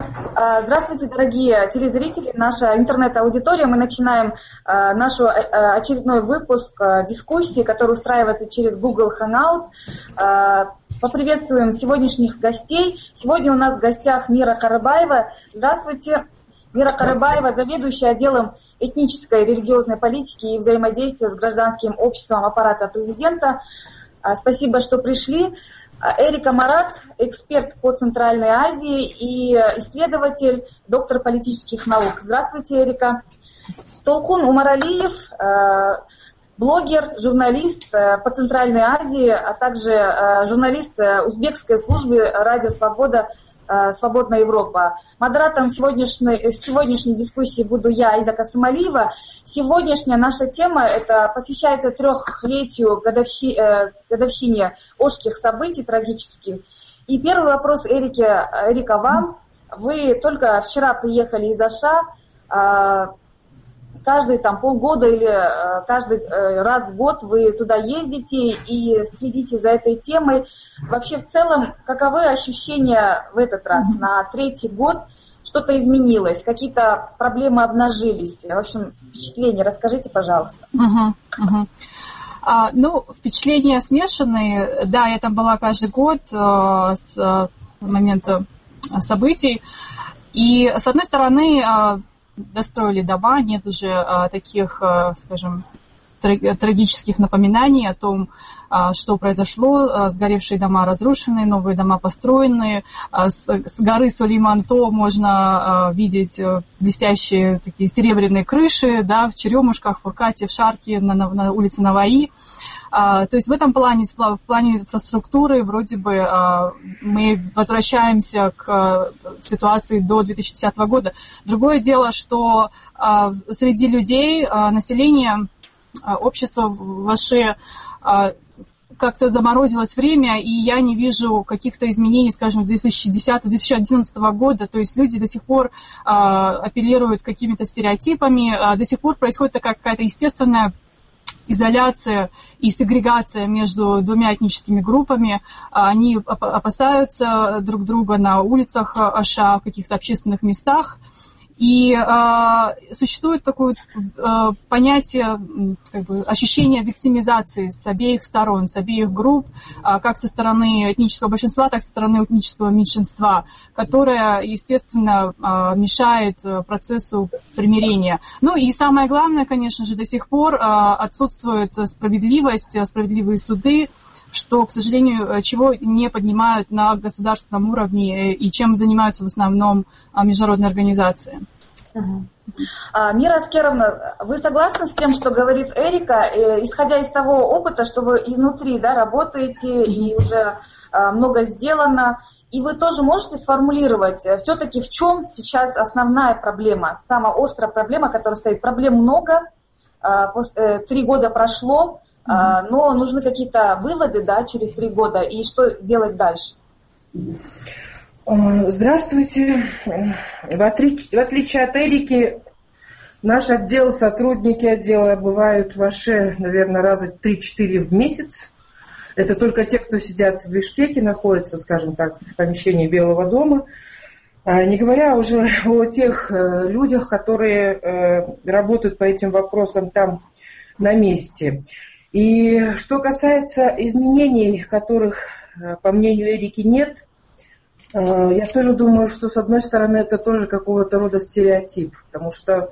Здравствуйте, дорогие телезрители, наша интернет-аудитория. Мы начинаем наш очередной выпуск дискуссии, который устраивается через Google Hangout. Поприветствуем сегодняшних гостей. Сегодня у нас в гостях Мира Карабаева. Здравствуйте. Мира Карабаева, заведующая отделом этнической и религиозной политики и взаимодействия с гражданским обществом аппарата президента. Спасибо, что пришли. Эрика Марат, эксперт по Центральной Азии и исследователь, доктор политических наук. Здравствуйте, Эрика. Толкун Умаралиев, блогер, журналист по Центральной Азии, а также журналист узбекской службы «Радио Свобода», «Свободная Европа». Модератором сегодняшней дискуссии буду я, Аида Касымалиева. Сегодняшняя наша тема посвящается 3-летию годовщине Ошских событий трагических. И первый вопрос, Эрика, вам. Вы только вчера приехали из Аша. Каждые полгода или каждый раз в год вы туда ездите и следите за этой темой. Вообще, в целом, каковы ощущения в этот раз? На 3-й год что-то изменилось, какие-то проблемы обнажились? В общем, впечатления расскажите, пожалуйста. Впечатления смешанные. Да, я там была каждый год с момента событий. И, с одной стороны, достроили дома, нет уже таких, скажем, трагических напоминаний о том, что произошло. Сгоревшие дома разрушены, новые дома построены. С горы Сулейман-То можно видеть блестящие такие серебряные крыши, да, в Черемушках, в Фуркате, в Шарке, на улице Наваи. То есть в этом плане, в плане инфраструктуры, вроде бы мы возвращаемся к ситуации до 2010 года. Другое дело, что среди людей, населения, общество в Аше как-то заморозилось время, и я не вижу каких-то изменений, скажем, 2010-2011 года. То есть люди до сих пор апеллируют какими-то стереотипами, до сих пор происходит такая какая-то естественная изоляция и сегрегация между двумя этническими группами. Они опасаются друг друга на улицах Аша, в каких-то общественных местах. И существует такое понятие, ощущение виктимизации с обеих сторон, с обеих групп, как со стороны этнического большинства, так и со стороны этнического меньшинства, которое, естественно, мешает процессу примирения. И самое главное, конечно же, до сих пор отсутствует справедливость, справедливые суды, что, к сожалению, чего не поднимают на государственном уровне и чем занимаются в основном международные организации. Мира Аскеровна, вы согласны с тем, что говорит Эрика, исходя из того опыта, что вы изнутри работаете и уже много сделано, и вы тоже можете сформулировать все-таки, в чем сейчас основная проблема, самая острая проблема, которая стоит? Проблем много, 3 года прошло, но нужны какие-то выводы, через 3 года, и что делать дальше? Здравствуйте. В отличие от Эрики, наш отдел, сотрудники отдела бывают в Аше, наверное, раза 3-4 в месяц. Это только те, кто сидят в Бишкеке, находятся, скажем так, в помещении Белого дома. Не говоря уже о тех людях, которые работают по этим вопросам там на месте. И что касается изменений, которых, по мнению Эрики, нет, я тоже думаю, что, с одной стороны, это тоже какого-то рода стереотип, потому что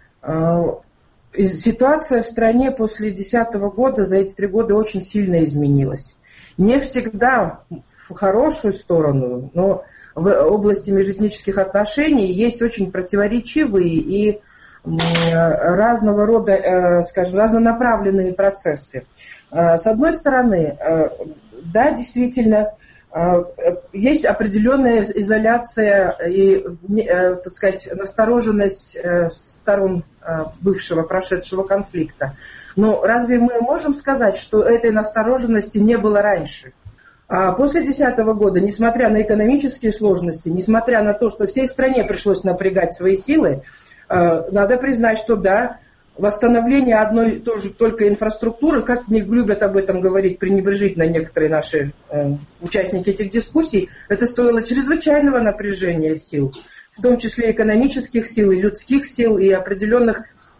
ситуация в стране после 2010 года за эти 3 года очень сильно изменилась. Не всегда в хорошую сторону, но в области межэтнических отношений есть очень противоречивые и разного рода, скажем, разнонаправленные процессы. С одной стороны, да, действительно, есть определенная изоляция и, так сказать, настороженность сторон бывшего, прошедшего конфликта. Но разве мы можем сказать, что этой настороженности не было раньше? После 2010 года, несмотря на экономические сложности, несмотря на то, что всей стране пришлось напрягать свои силы, надо признать, что да, восстановление одной тоже только инфраструктуры, как не любят об этом говорить пренебрежительно некоторые наши участники этих дискуссий, это стоило чрезвычайного напряжения сил, в том числе экономических сил, и людских сил, и определенных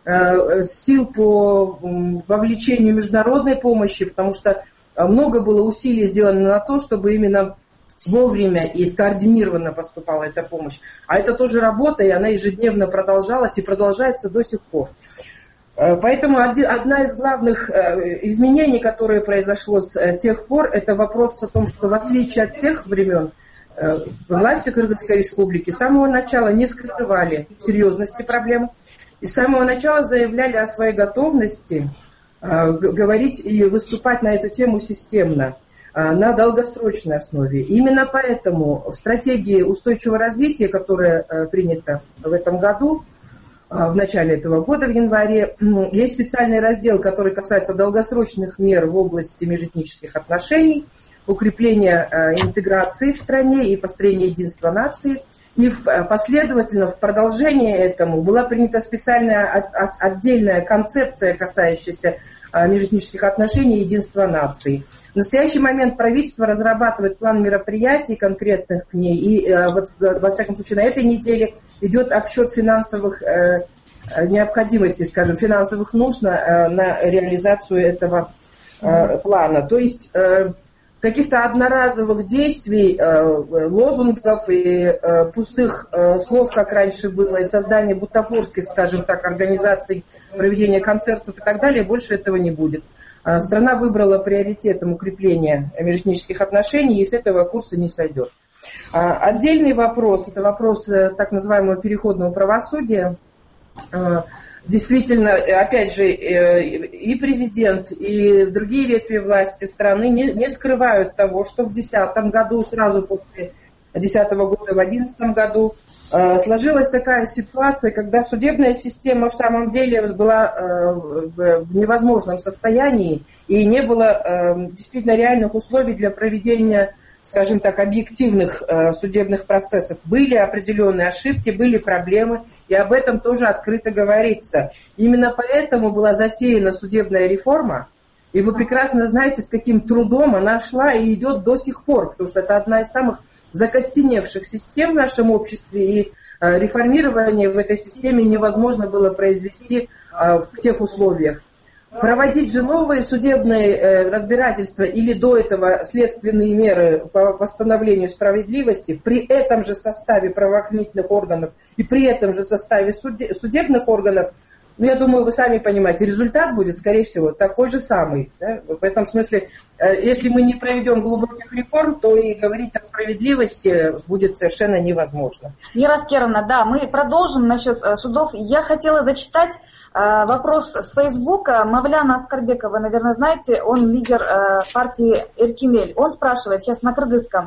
сил по вовлечению международной помощи, потому что много было усилий сделано на то, чтобы именно вовремя и скоординированно поступала эта помощь. А это тоже работа, и она ежедневно продолжалась и продолжается до сих пор. Поэтому одна из главных изменений, которое произошло с тех пор, это вопрос о том, что в отличие от тех времен, власти Кыргызской республики с самого начала не скрывали серьезности проблемы и с самого начала заявляли о своей готовности говорить и выступать на эту тему системно, на долгосрочной основе. Именно поэтому в стратегии устойчивого развития, которая принята в этом году, в начале этого года, в январе, есть специальный раздел, который касается долгосрочных мер в области межэтнических отношений, укрепления интеграции в стране и построения единства нации. И последовательно в продолжение этому была принята специальная отдельная концепция, касающаяся межэтнических отношений и единства наций. В настоящий момент правительство разрабатывает план мероприятий конкретных к ней, и вот, во всяком случае на этой неделе идет обсчет финансовых необходимостей, скажем, финансовых нужд на реализацию этого плана. То есть каких-то одноразовых действий, лозунгов и пустых слов, как раньше было, и создания бутафорских, скажем так, организаций проведения концертов и так далее, больше этого не будет. Страна выбрала приоритетом укрепления межэтнических отношений и с этого курса не сойдет. Отдельный вопрос, это вопрос так называемого переходного правосудия. Действительно, опять же, и президент, и другие ветви власти страны не скрывают того, что в 2010 году, сразу после 2010 года, в 2011 году сложилась такая ситуация, когда судебная система в самом деле была в невозможном состоянии и не было действительно реальных условий для проведения, скажем так, объективных судебных процессов. Были определенные ошибки, были проблемы, и об этом тоже открыто говорится. Именно поэтому была затеяна судебная реформа, и вы прекрасно знаете, с каким трудом она шла и идет до сих пор, потому что это одна из самых закостеневших систем в нашем обществе, и реформирование в этой системе невозможно было произвести в тех условиях. Проводить же новые судебные разбирательства или до этого следственные меры по восстановлению справедливости при этом же составе правоохранительных органов и при этом же составе судебных органов, ну, я думаю, вы сами понимаете, результат будет, скорее всего, такой же самый. Да? В этом смысле, если мы не проведем глубоких реформ, то и говорить о справедливости будет совершенно невозможно. Мира Аскеровна, да, мы продолжим насчет судов. Я хотела зачитать вопрос с Фейсбука. Мавляна Аскарбекова, вы, наверное, знаете, он лидер партии Эркинель. Он спрашивает, сейчас на кыргызском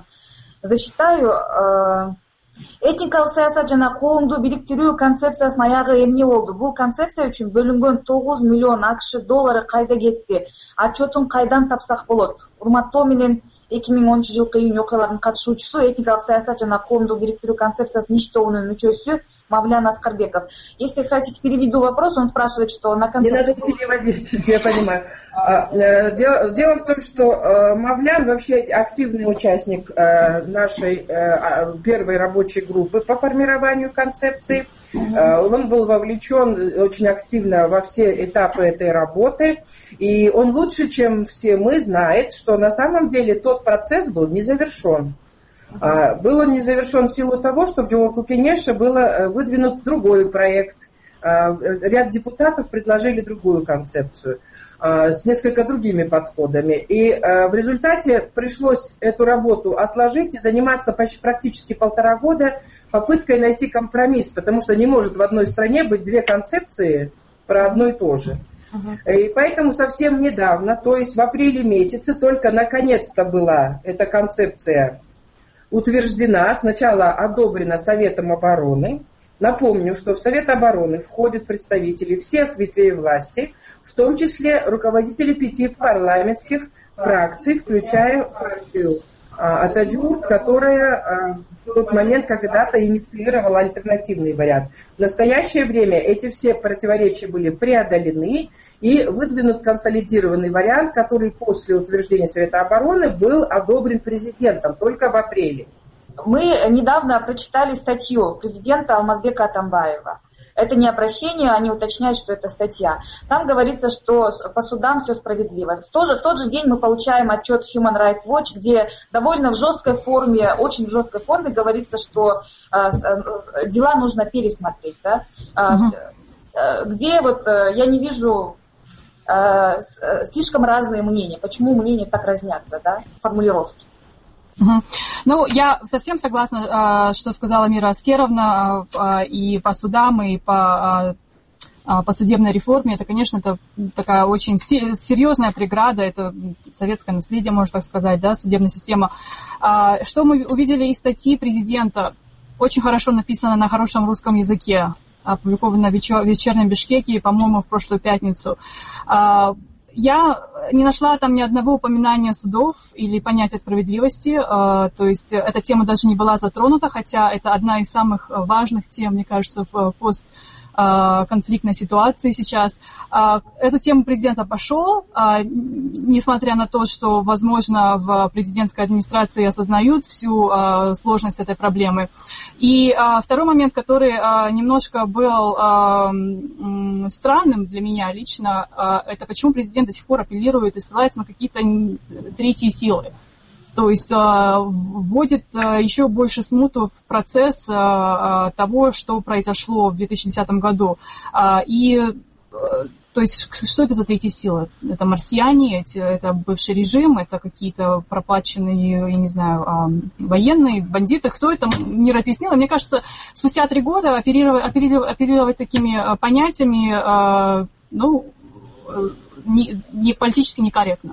зачитаю. Этникалык саясат жана коомду бириктирүү концепциясынын аягы эмне болду? Бул концепция үчүн бөлүнгөн 9 миллион АКШ доллары кайда кетти? Отчетун кайдан тапсак болот? Урматтоо менен 2010 жылкы июнь окуяларынын катышуучусу, этникалык саясат жана коомду бириктирүү концепциясынын иш тобунун мүчөсү Мавлян Аскарбеков. Если хотите, переведу вопрос, он спрашивает, что на конце... Не надо переводить, я понимаю. Дело в том, что Мавлян вообще активный участник нашей первой рабочей группы по формированию концепции. Он был вовлечен очень активно во все этапы этой работы. И он лучше, чем все мы, знает, что на самом деле тот процесс был не завершен. Был он не завершен в силу того, что в Жогорку Кенеше был выдвинут другой проект. Ряд депутатов предложили другую концепцию с несколько другими подходами. И в результате пришлось эту работу отложить и заниматься практически 1,5 года попыткой найти компромисс, потому что не может в одной стране быть две концепции про одно и то же. И поэтому совсем недавно, то есть в апреле месяце, только наконец-то была эта концепция утверждена, сначала одобрена Советом обороны. Напомню, что в Совет обороны входят представители всех ветвей власти, в том числе руководители 5 парламентских фракций, включая партию Ататюрк, которая в тот момент когда-то инициировала альтернативный вариант. В настоящее время эти все противоречия были преодолены и выдвинут консолидированный вариант, который после утверждения Совета обороны был одобрен президентом только в апреле. Мы недавно прочитали статью президента Алмазбека Атамбаева. Это не обращение, они уточняют, что это статья. Там говорится, что по судам все справедливо. В тот же день мы получаем отчет Human Rights Watch, где довольно в жесткой форме, очень в жесткой форме говорится, что дела нужно пересмотреть. Да? Где вот я не вижу слишком разные мнения. Почему мнения так разнятся, да? Формулировки. Ну, я совсем согласна, что сказала Мира Аскеровна, и по судам, и по судебной реформе. Это, конечно, это такая очень серьезная преграда, это советское наследие, можно так сказать, да, судебная система. Что мы увидели из статьи президента, очень хорошо написано на хорошем русском языке, опубликовано в «Вечернем Бишкеке», по-моему, в прошлую пятницу. Я не нашла там ни одного упоминания судов или понятия справедливости, то есть эта тема даже не была затронута, хотя это одна из самых важных тем, мне кажется, в постконфликтной ситуации сейчас. Эту тему президент обошел, несмотря на то, что, возможно, в президентской администрации осознают всю сложность этой проблемы. И второй момент, который немножко был странным для меня лично, это почему президент до сих пор апеллирует и ссылается на какие-то третьи силы. То есть вводит еще больше смуту в процесс того, что произошло в 2010 году. То есть что это за третьи силы? Это марсиане, это бывший режим, это какие-то проплаченные, я не знаю, военные, бандиты. Кто это, не разъяснил. Мне кажется, спустя 3 года оперировать такими понятиями, не политически некорректно.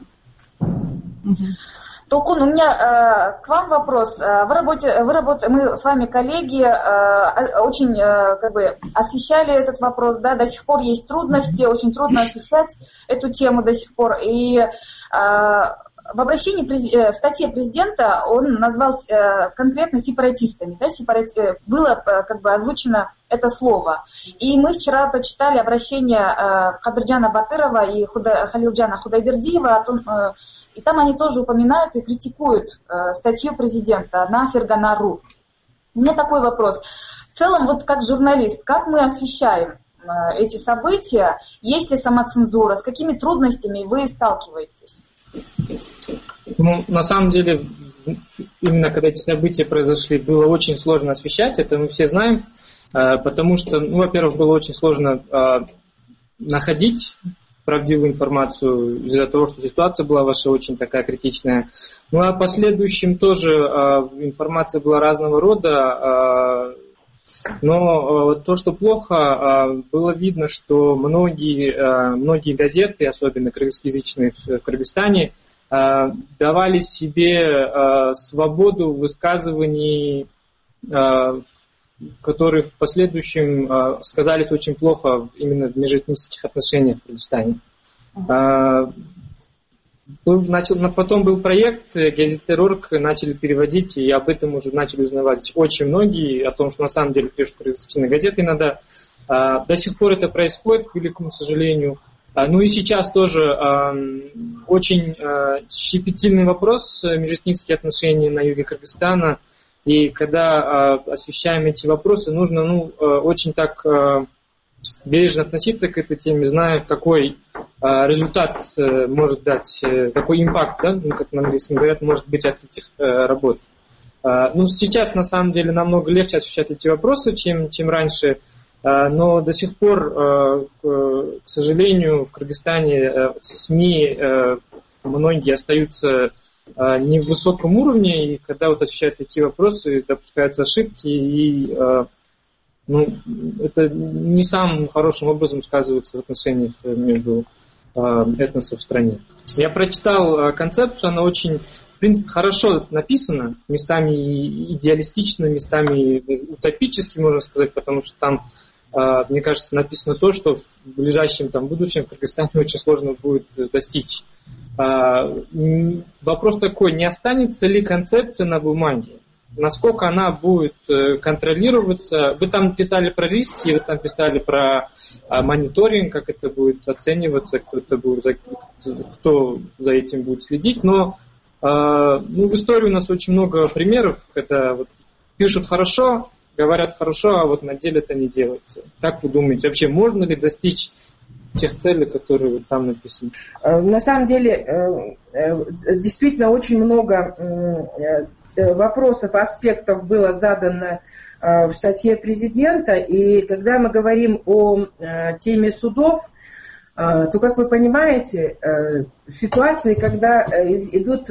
Толкун, у меня к вам вопрос. Мы с вами коллеги очень освещали этот вопрос, да, до сих пор есть трудности, очень трудно освещать эту тему до сих пор. И в обращении, в статье президента он назвал конкретно сепаратистами, да, было озвучено это слово. И мы вчера прочитали обращение Кадырджана Батырова и Халилджана Худайбердиева о том, и там они тоже упоминают и критикуют статью президента на Фергана.ру. У меня такой вопрос. В целом, вот как журналист, как мы освещаем эти события? Есть ли самоцензура? С какими трудностями вы сталкиваетесь? Ну, на самом деле, именно когда эти события произошли, было очень сложно освещать, это мы все знаем, потому что, во-первых, было очень сложно находить правдивую информацию из-за того, что ситуация была ваша очень такая критичная. Ну а в последующем тоже информация была разного рода, но то, что плохо, было видно, что многие газеты, особенно кыргызскоязычные в Кыргызстане, давали себе свободу высказываний, которые в последующем сказались очень плохо именно в межэтнических отношениях в Кыргызстане. Потом был проект «Газет.Орг», начали переводить, и об этом уже начали узнавать очень многие, о том, что на самом деле пишут кыргызские газеты иногда. До сих пор это происходит, к великому сожалению. Ну и сейчас тоже очень щепетильный вопрос межэтнические отношения на юге Кыргызстана. И когда освещаем эти вопросы, нужно очень так бережно относиться к этой теме, зная, какой результат может дать, какой импакт, да, как на английском говорят, может быть от этих работ. Сейчас на самом деле намного легче освещать эти вопросы, чем раньше, но до сих пор, к сожалению, в Кыргызстане СМИ многие остаются не в высоком уровне, и когда освещают такие вопросы, допускаются ошибки, и это не самым хорошим образом сказывается в отношениях между этносов в стране. Я прочитал концепцию, она очень, в принципе, хорошо написана, местами идеалистично, местами утопически, можно сказать, потому что там, мне кажется, написано то, что в ближайшем будущем в Кыргызстане очень сложно будет достичь. Вопрос такой, не останется ли концепция на бумаге? Насколько она будет контролироваться? Вы там писали про риски, вы там писали про мониторинг, как это будет оцениваться, кто за этим будет следить. Но в истории у нас очень много примеров, когда вот пишут хорошо, говорят хорошо, а вот на деле это не делается. Как вы думаете, вообще можно ли достичь тех целей, которые вот там написаны? На самом деле, действительно очень много вопросов, аспектов было задано в статье президента. И когда мы говорим о теме судов, то, как вы понимаете, в ситуации, когда идут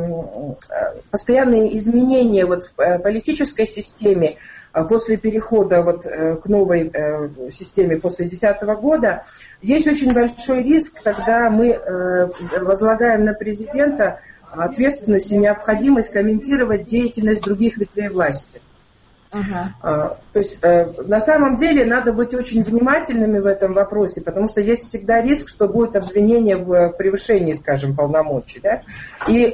постоянные изменения вот в политической системе после перехода вот к новой системе после 2010 года, есть очень большой риск, когда мы возлагаем на президента ответственность и необходимость комментировать деятельность других ветвей власти. То есть на самом деле надо быть очень внимательными в этом вопросе, потому что есть всегда риск, что будет обвинение в превышении, скажем, полномочий. Да? И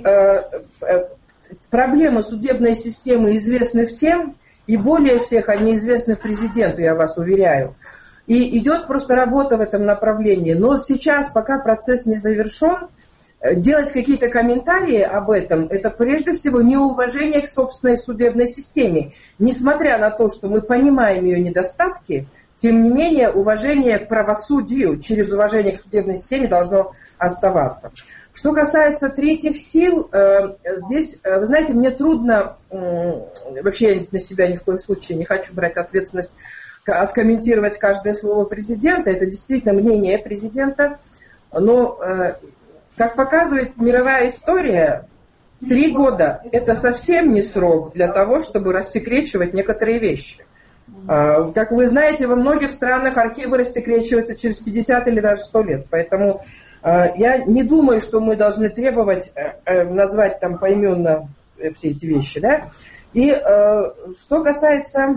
проблемы судебной системы известны всем, и более всех они известны президенту, я вас уверяю. И идет просто работа в этом направлении. Но сейчас, пока процесс не завершен, делать какие-то комментарии об этом, это прежде всего неуважение к собственной судебной системе. Несмотря на то, что мы понимаем ее недостатки, тем не менее уважение к правосудию через уважение к судебной системе должно оставаться. Что касается третьих сил, здесь, вы знаете, мне трудно, вообще я на себя ни в коем случае не хочу брать ответственность, откомментировать каждое слово президента, это действительно мнение президента, но... Как показывает мировая история, 3 года – это совсем не срок для того, чтобы рассекречивать некоторые вещи. Как вы знаете, во многих странах архивы рассекречиваются через 50 или даже 100 лет. Поэтому я не думаю, что мы должны требовать назвать там поименно все эти вещи. Да? И что касается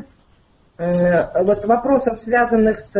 вот вопросов, связанных с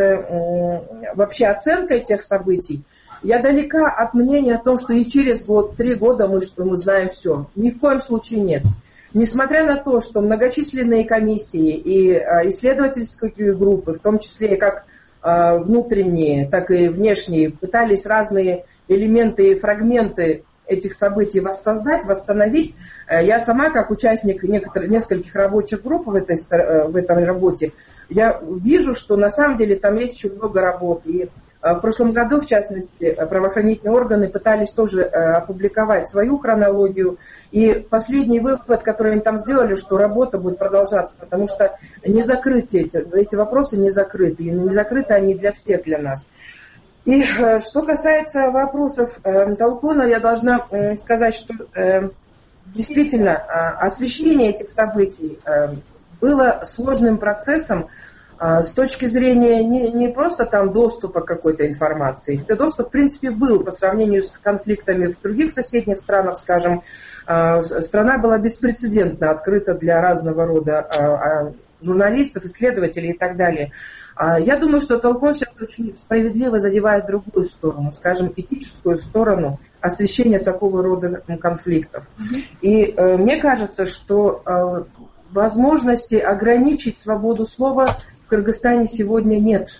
вообще оценкой тех событий, я далека от мнения о том, что и через 3 года мы знаем все. Ни в коем случае нет. Несмотря на то, что многочисленные комиссии и исследовательские группы, в том числе как внутренние, так и внешние, пытались разные элементы и фрагменты этих событий воссоздать, восстановить, я сама, как участник нескольких рабочих групп в этой работе, я вижу, что на самом деле там есть еще много работы. И в прошлом году, в частности, правоохранительные органы пытались тоже опубликовать свою хронологию. И последний вывод, который они там сделали, что работа будет продолжаться, потому что не закрыты эти вопросы, не закрыты. И не закрыты они для всех, для нас. И что касается вопросов Толкуна, я должна сказать, что действительно освещение этих событий было сложным процессом, с точки зрения не просто там доступа к какой-то информации. Этот доступ, в принципе, был по сравнению с конфликтами в других соседних странах, скажем. Страна была беспрецедентно открыта для разного рода журналистов, исследователей и так далее. Я думаю, что Толкун сейчас очень справедливо задевает другую сторону, скажем, этическую сторону освещения такого рода конфликтов. И мне кажется, что возможности ограничить свободу слова в Кыргызстане сегодня нет.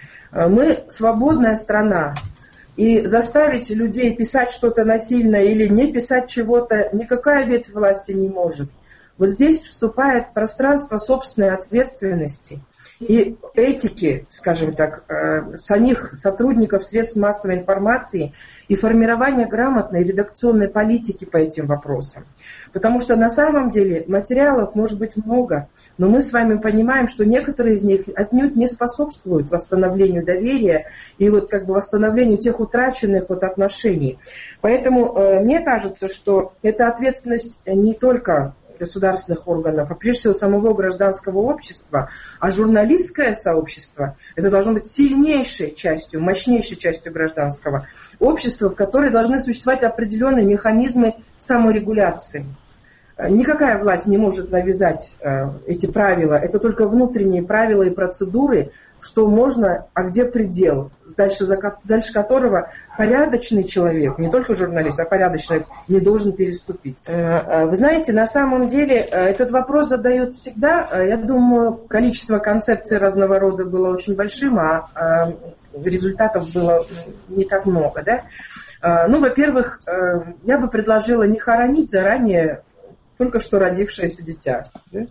Мы свободная страна, и заставить людей писать что-то насильно или не писать чего-то никакая ветвь власти не может. Вот здесь вступает пространство собственной ответственности и этики, скажем так, самих сотрудников средств массовой информации и формирования грамотной редакционной политики по этим вопросам. Потому что на самом деле материалов может быть много, но мы с вами понимаем, что некоторые из них отнюдь не способствуют восстановлению доверия и вот как бы восстановлению тех утраченных вот отношений. Поэтому мне кажется, что эта ответственность не только государственных органов, а прежде всего самого гражданского общества, а журналистское сообщество, это должно быть сильнейшей частью, мощнейшей частью гражданского общества, в которой должны существовать определенные механизмы саморегуляции. Никакая власть не может навязать эти правила. Это только внутренние правила и процедуры, что можно, а где предел, дальше которого порядочный человек, не только журналист, а порядочный, не должен переступить. Вы знаете, на самом деле этот вопрос задают всегда. Я думаю, количество концепций разного рода было очень большим, а результатов было не так много. Да? Во-первых, я бы предложила не хоронить заранее только что родившееся дитя.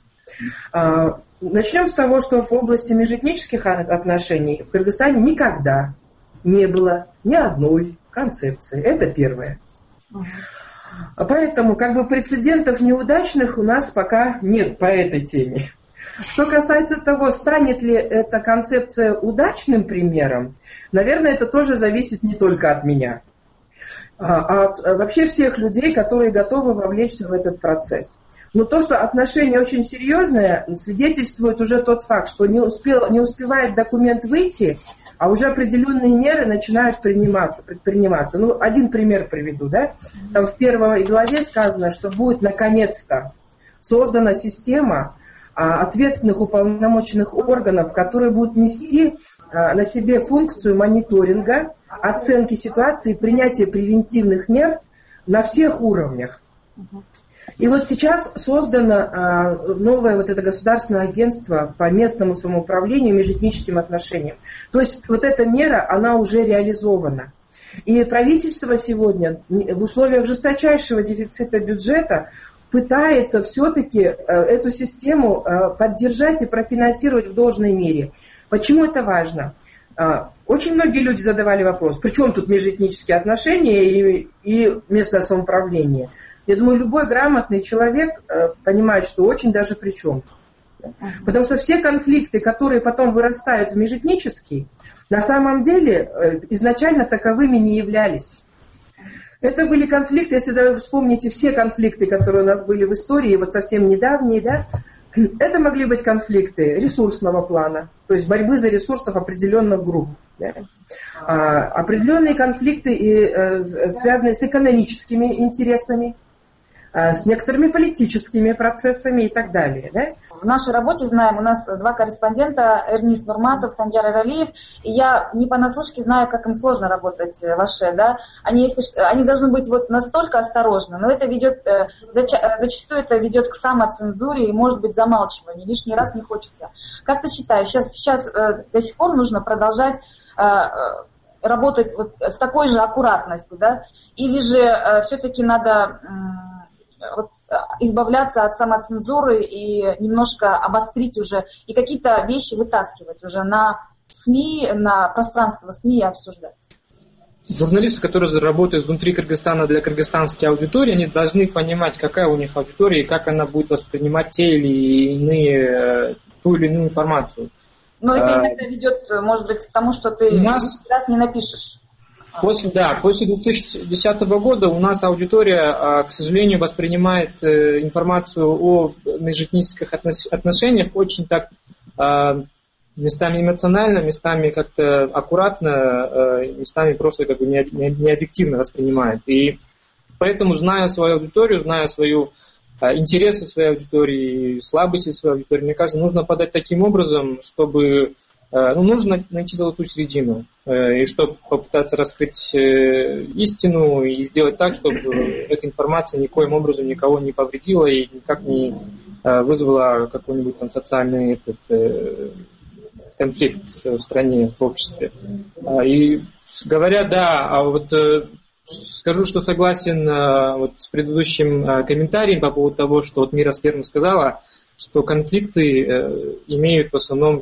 Да? Начнем с того, что в области межэтнических отношений в Кыргызстане никогда не было ни одной концепции. Это первое. Поэтому прецедентов неудачных у нас пока нет по этой теме. Что касается того, станет ли эта концепция удачным примером, наверное, это тоже зависит не только от меня, а от вообще всех людей, которые готовы вовлечься в этот процесс. Но то, что отношения очень серьезные, свидетельствует уже тот факт, что не успевает документ выйти, а уже определенные меры начинают предприниматься. Один пример приведу. Да? Там в первой главе сказано, что будет наконец-то создана система ответственных уполномоченных органов, которые будут нести на себе функцию мониторинга, оценки ситуации, принятия превентивных мер на всех уровнях. И вот сейчас создано новое это государственное агентство по местному самоуправлению и межэтническим отношениям. То есть вот эта мера, она уже реализована. И правительство сегодня в условиях жесточайшего дефицита бюджета пытается все-таки эту систему поддержать и профинансировать в должной мере. Почему это важно? Очень многие люди задавали вопрос, при чем тут межэтнические отношения и местное самоуправление? Я думаю, любой грамотный человек понимает, что очень даже при чем. Потому что все конфликты, которые потом вырастают в межэтнические, на самом деле изначально таковыми не являлись. Это были конфликты, если вы вспомните все конфликты, которые у нас были в истории, вот совсем недавние, да, это могли быть конфликты ресурсного плана, то есть борьбы за ресурсов определенных групп. Да. Определенные конфликты, связанные с экономическими интересами, с некоторыми политическими процессами и так далее. Да? В нашей работе, знаем, у нас два корреспондента, Эрнист Нурматов, Санджар Эралиев, и я не понаслышке знаю, как им сложно работать в Аше, да. Они должны быть настолько осторожны, но это ведет, зачастую это ведет к самоцензуре и, может быть, замалчиванию, лишний раз не хочется. Как ты считаешь, сейчас до сих пор нужно продолжать работать с такой же аккуратностью, да, или же все-таки надо избавляться от самоцензуры и немножко обострить уже, и какие-то вещи вытаскивать уже на СМИ, на пространство СМИ и обсуждать? Журналисты, которые работают внутри Кыргызстана для кыргызстанской аудитории, они должны понимать, какая у них аудитория и как она будет воспринимать ту или иную информацию. Но это иногда ведет, может быть, к тому, что ты раз не напишешь. После 2010 года у нас аудитория, к сожалению, воспринимает информацию о межэтнических отношениях очень так местами эмоционально, местами как-то аккуратно, местами просто необъективно воспринимает. И поэтому, зная свою аудиторию, зная интересы своей аудитории, слабости своей аудитории, мне кажется, нужно подать таким образом, чтобы нужно найти золотую середину, и чтобы попытаться раскрыть истину и сделать так, чтобы эта информация никоим образом никого не повредила и никак не вызвала какой-нибудь социальный конфликт в стране, в обществе. И говоря, скажу, что согласен с предыдущим комментарием по поводу того, что Мира верно сказала, что конфликты имеют в основном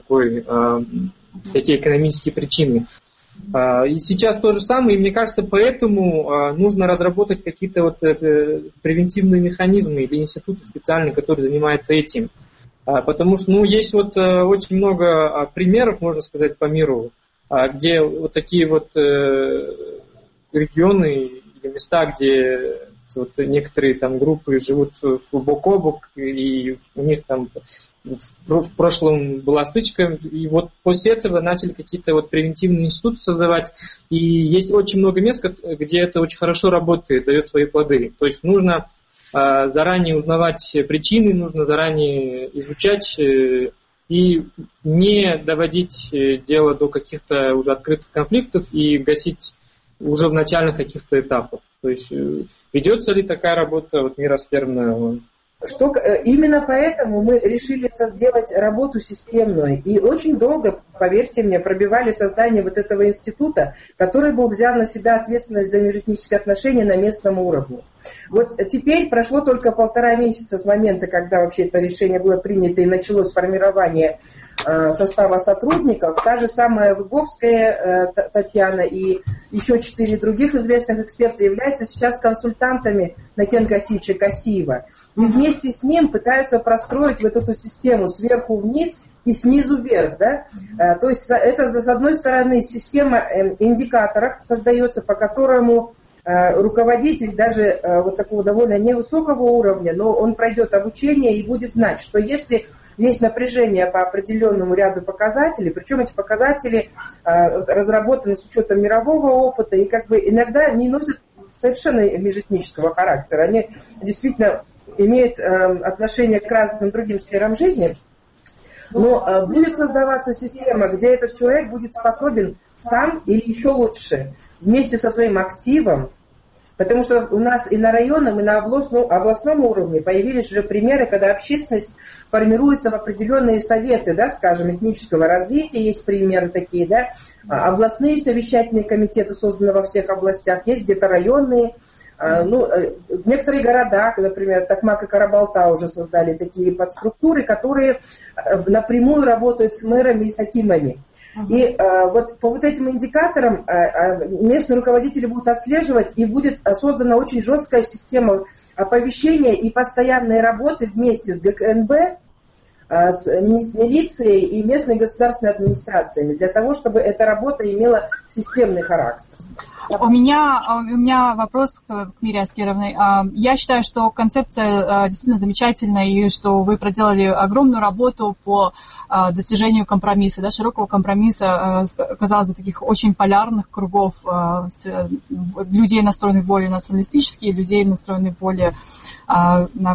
такие экономические причины. И сейчас то же самое, и мне кажется, поэтому нужно разработать какие-то превентивные механизмы или институты специальные, которые занимаются этим. Потому что есть очень много примеров, можно сказать, по миру, где такие регионы или места, где некоторые группы живут бок о бок, и у них в прошлом была стычка, и после этого начали какие-то превентивные институты создавать, и есть очень много мест, где это очень хорошо работает, дает свои плоды. То есть нужно заранее узнавать причины, нужно заранее изучать и не доводить дело до каких-то уже открытых конфликтов и гасить уже в начальных каких-то этапах. То есть ведется ли такая работа, вот Мира Стерна? Именно поэтому мы решили сделать работу системную. И очень долго, поверьте мне, пробивали создание вот этого института, который был взял на себя ответственность за межэтнические отношения на местном уровне. Вот теперь прошло только 1,5 месяца с момента, когда вообще это решение было принято и началось формирование состава сотрудников. Та же самая Выговская Татьяна и еще 4 других известных эксперта являются сейчас консультантами Накен Касича Касиева. И вместе с ним пытаются простроить вот эту систему сверху вниз и снизу вверх. Да? То есть это, с одной стороны, система индикаторов создается, по которому руководитель даже вот такого довольно невысокого уровня, но он пройдет обучение и будет знать, что если есть напряжение по определенному ряду показателей, причем эти показатели разработаны с учетом мирового опыта и как бы иногда не носят совершенно межэтнического характера. Они действительно имеют отношение к разным другим сферам жизни, но будет создаваться система, где этот человек будет способен там или еще лучше вместе со своим активом, потому что у нас и на районном, и на областном уровне появились уже примеры, когда общественность формируется в определенные советы, да, скажем, этнического развития, есть примеры такие, да, областные совещательные комитеты созданы во всех областях, есть где-то районные, некоторые города, например, Токмак и Карабалта уже создали такие подструктуры, которые напрямую работают с мэрами и с акимами. И вот по вот этим индикаторам местные руководители будут отслеживать, и будет создана очень жесткая система оповещения и постоянной работы вместе с ГКНБ, с милицией и местной государственной администрациями, для того, чтобы эта работа имела системный характер. У меня вопрос к Мире Аскеровне. Я считаю, что концепция действительно замечательная, и что вы проделали огромную работу по достижению компромисса, да, широкого компромисса, казалось бы, таких очень полярных кругов, людей, настроенных более националистически, людей, настроенных более на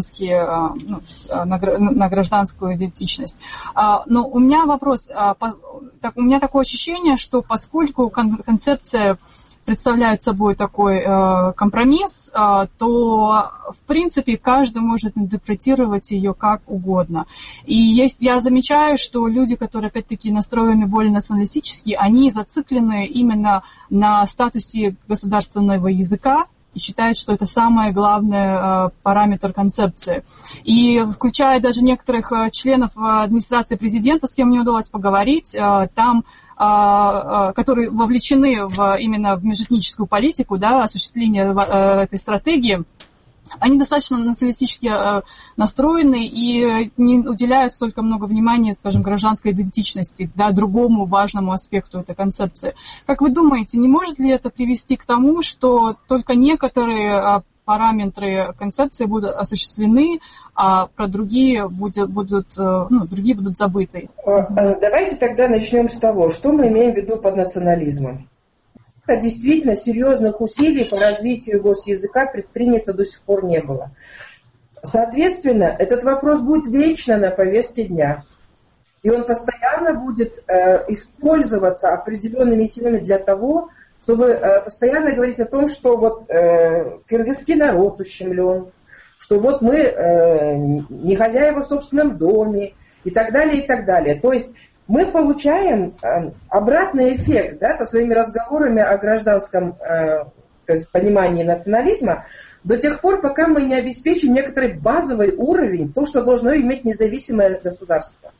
гражданскую идентичность. Но у меня вопрос. У меня такое ощущение, что поскольку концепция представляет собой такой компромисс, то, в принципе, каждый может интерпретировать ее как угодно. И я замечаю, что люди, которые, опять-таки, настроены более националистически, они зациклены именно на статусе государственного языка, и считают, что это самый главный параметр концепции. И включая даже некоторых членов администрации президента, с кем мне удалось поговорить, там, которые вовлечены именно в межэтническую политику, да, осуществление этой стратегии, они достаточно националистически настроены и не уделяют столько много внимания, скажем, гражданской идентичности, да, другому важному аспекту этой концепции. Как вы думаете, не может ли это привести к тому, что только некоторые параметры концепции будут осуществлены, а про другие будут забыты? Давайте тогда начнем с того, что мы имеем в виду под национализмом. Действительно серьезных усилий по развитию госязыка предпринято до сих пор не было. Соответственно, этот вопрос будет вечно на повестке дня. И он постоянно будет использоваться определенными силами для того, чтобы постоянно говорить о том, что вот кыргызский народ ущемлен, что вот мы не хозяева в собственном доме и так далее, и так далее. То есть мы получаем обратный эффект, да, со своими разговорами о гражданском понимании национализма до тех пор, пока мы не обеспечим некоторый базовый уровень, то, что должно иметь независимое государство.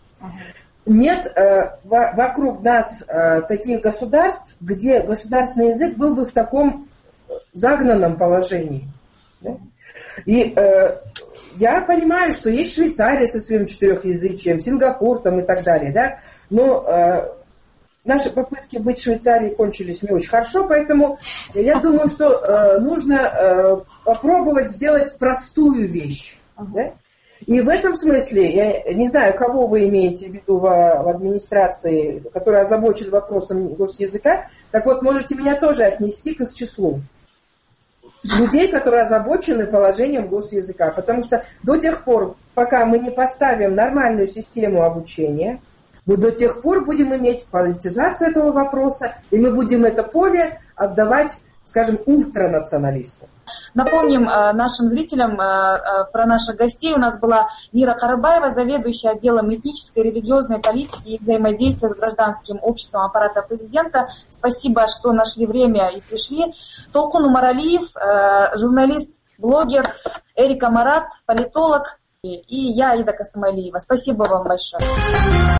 Нет вокруг нас таких государств, где государственный язык был бы в таком загнанном положении. Да? И я понимаю, что есть Швейцария со своим четырехязычием, Сингапур там и так далее, да, но наши попытки быть Швейцарией кончились не очень хорошо, поэтому я думаю, что нужно попробовать сделать простую вещь. Да? И в этом смысле, я не знаю, кого вы имеете в виду в администрации, которая озабочена вопросом госязыка, так вот, можете меня тоже отнести к их числу. людей, которые озабочены положением госязыка. Потому что до тех пор, пока мы не поставим нормальную систему обучения, мы до тех пор будем иметь политизацию этого вопроса, и мы будем это поле отдавать, скажем, ультранационалистам. Напомним нашим зрителям про наших гостей. У нас была Мира Карыбаева, заведующая отделом этнической и религиозной политики и взаимодействия с гражданским обществом аппарата президента. Спасибо, что нашли время и пришли. Толкун Умаралиев, журналист, блогер, Эрика Марат, политолог, и я, Аида Касымалиева. Спасибо вам большое.